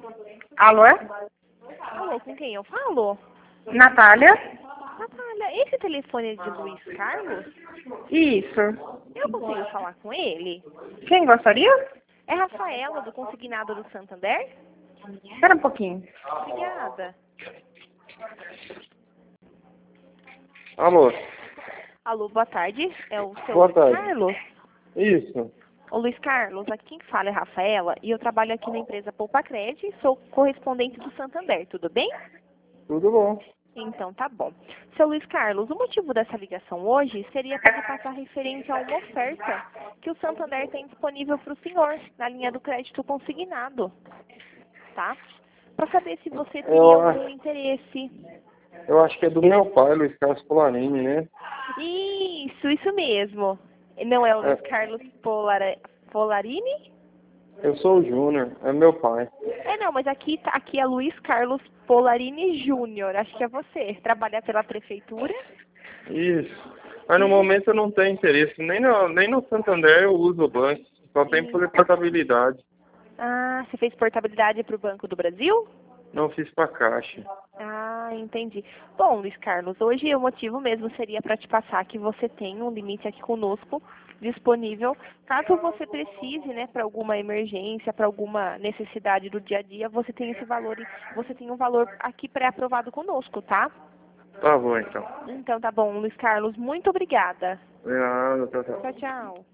Alô? Alô, com quem eu falo? Natália? Natália, esse telefone é de Luiz Carlos? Isso. Eu consigo falar com ele? Quem gostaria? É Rafaela, do Consignado do Santander? Espera um pouquinho. Obrigada. Alô, Alô, boa tarde. É o seu boa Luiz tarde. Carlos? Isso. Ô, Luiz Carlos, aqui quem fala é Rafaela e eu trabalho aqui na empresa Poupa Cred e sou correspondente do Santander, tudo bem? Tudo bom. Então tá bom. Seu Luiz Carlos, o motivo dessa ligação hoje seria para lhe passar referente a uma oferta que o Santander tem disponível para o senhor na linha do crédito consignado, tá? Para saber se você teria algum interesse. Eu acho que é do meu pai, Luiz Carlos Polarini, né? Isso mesmo. Não é o Luiz Carlos Polarini? Eu sou o Júnior, é meu pai. Não, mas aqui é Luiz Carlos Polarini Júnior, acho que é você. Trabalha pela prefeitura? Isso. Mas no momento eu não tenho interesse, nem no Santander eu uso o banco, só tem por portabilidade. Ah, você fez portabilidade para o Banco do Brasil? Não fiz pra Caixa. Ah, entendi. Bom, Luiz Carlos, hoje o motivo mesmo seria para te passar que você tem um limite aqui conosco disponível. Caso você precise, né, para alguma emergência, para alguma necessidade do dia a dia, você tem esse valor, você tem um valor aqui pré-aprovado conosco, tá? Tá bom então. Então tá bom, Luiz Carlos, muito obrigada. Obrigado, tchau. Tchau, tchau.